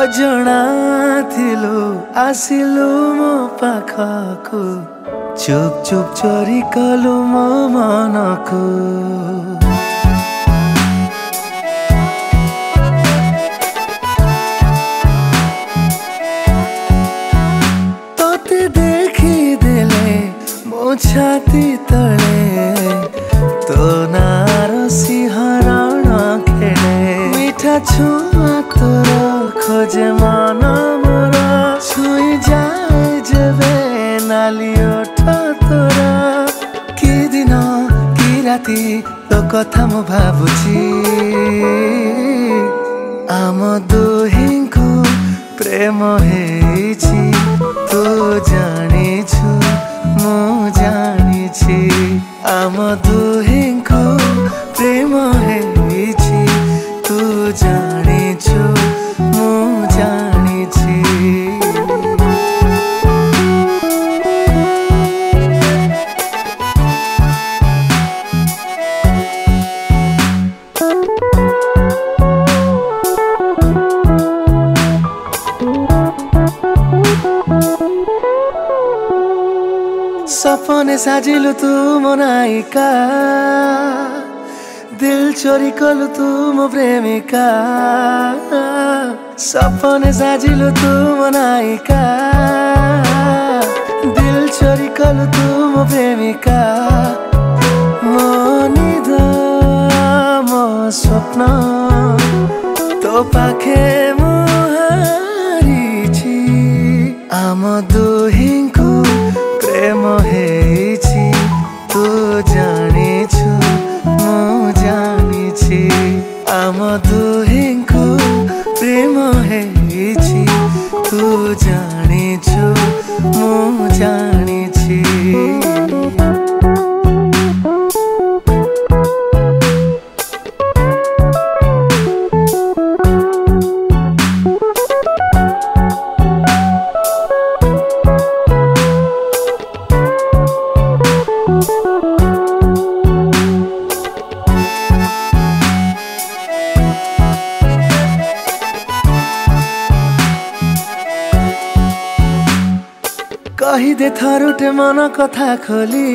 अजଣା थिलु आसिलु मो पाखकु चुप चुप चोरी कलु मो मनकु तोते देखी देले मो छाती तले तो नार सिंहरण खेले मीठा छुआ तोर खोजे मन मोर छुई जाए जेबे नाली ओठ तोर कि दिन कि राति तो कथा मु भाबुची आम दुहिंको प्रेम हेछि तू जानिछु मु जानिछि आम दुहिंको प्रेम हेछि तू जानिछु मु जानिछि सपने साजिलु तू मो नायिका दिल चोरी कलु तू मो प्रेमिका सपने साजिलु तू मो नायिका दिल चोरी कलु तू मो प्रेमिका मो निद मो स्वप्न तो पाखे मु हारिछि आम दुहिंको प्रेम हेछि तू जानिछु मु जानिछि आम दुहिंको प्रेम हेछि तू जानिछु मु जानिछि कही दे थरुटे मन कथा खोली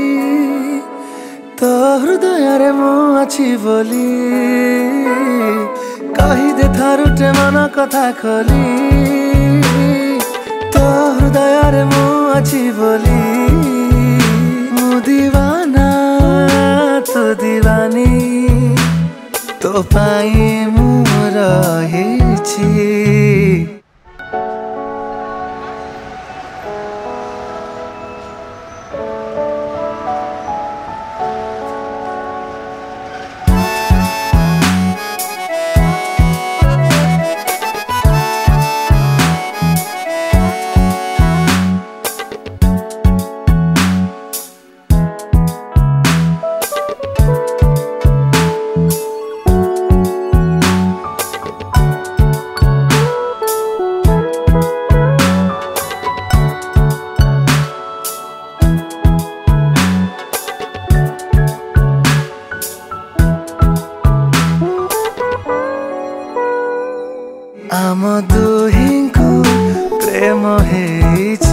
तो हृदय रे मु अछि बोली कही दे थरुटे मन कथा खोली तो हृदय रे मु अछि बोली मु दीवाना तो दीवानी तो पाई मु रहिछि आम दुहिंको प्रेम हेछि